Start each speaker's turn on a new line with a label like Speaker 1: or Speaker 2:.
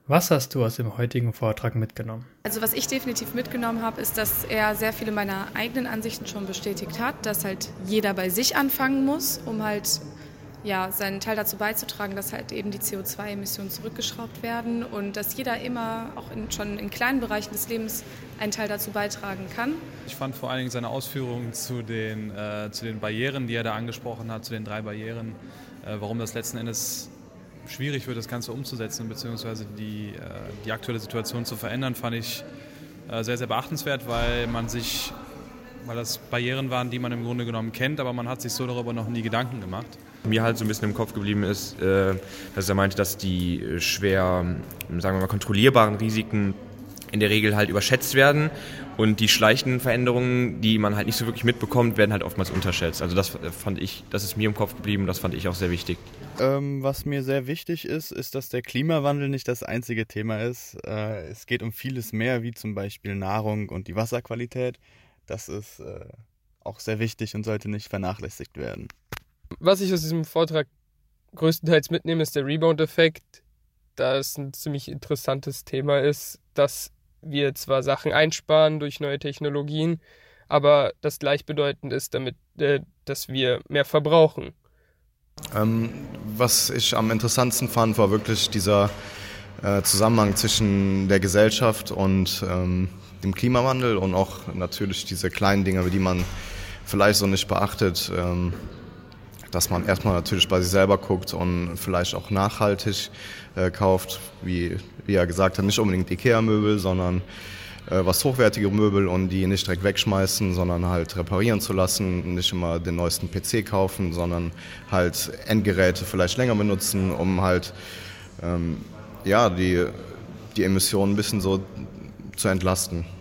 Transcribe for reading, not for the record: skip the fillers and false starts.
Speaker 1: Was hast du aus dem heutigen Vortrag mitgenommen?
Speaker 2: Also was ich definitiv mitgenommen habe, ist, dass er sehr viele meiner eigenen Ansichten schon bestätigt hat, dass halt jeder bei sich anfangen muss, um halt seinen Teil dazu beizutragen, dass halt eben die CO2-Emissionen zurückgeschraubt werden und dass jeder immer auch schon in kleinen Bereichen des Lebens einen Teil dazu beitragen kann.
Speaker 3: Ich fand vor allen Dingen seine Ausführungen zu den Barrieren, die er da angesprochen hat, zu den 3 Barrieren, warum das letzten Endes schwierig wird, das Ganze umzusetzen bzw. die aktuelle Situation zu verändern, fand ich sehr, sehr beachtenswert, weil das Barrieren waren, die man im Grunde genommen kennt, aber man hat sich so darüber noch nie Gedanken gemacht.
Speaker 4: Mir halt so ein bisschen im Kopf geblieben ist, dass er meinte, dass die schwer, sagen wir mal, kontrollierbaren Risiken in der Regel halt überschätzt werden und die schleichenden Veränderungen, die man halt nicht so wirklich mitbekommt, werden halt oftmals unterschätzt. Also das ist mir im Kopf geblieben, das fand ich auch sehr wichtig.
Speaker 5: Was mir sehr wichtig ist, dass der Klimawandel nicht das einzige Thema ist. Es geht um vieles mehr, wie zum Beispiel Nahrung und die Wasserqualität. Das ist auch sehr wichtig und sollte nicht vernachlässigt werden.
Speaker 6: Was ich aus diesem Vortrag größtenteils mitnehme, ist der Rebound-Effekt, da es ein ziemlich interessantes Thema ist, dass wir zwar Sachen einsparen durch neue Technologien, aber das gleichbedeutend ist damit, dass wir mehr verbrauchen.
Speaker 7: Was ich am interessantesten fand, war wirklich dieser Zusammenhang zwischen der Gesellschaft und dem Klimawandel und auch natürlich diese kleinen Dinge, die man vielleicht so nicht beachtet, dass man erstmal natürlich bei sich selber guckt und vielleicht auch nachhaltig kauft, wie er gesagt hat, nicht unbedingt Ikea-Möbel, sondern was hochwertige Möbel und die nicht direkt wegschmeißen, sondern halt reparieren zu lassen, nicht immer den neuesten PC kaufen, sondern halt Endgeräte vielleicht länger benutzen, um halt die Emissionen ein bisschen so zu entlasten.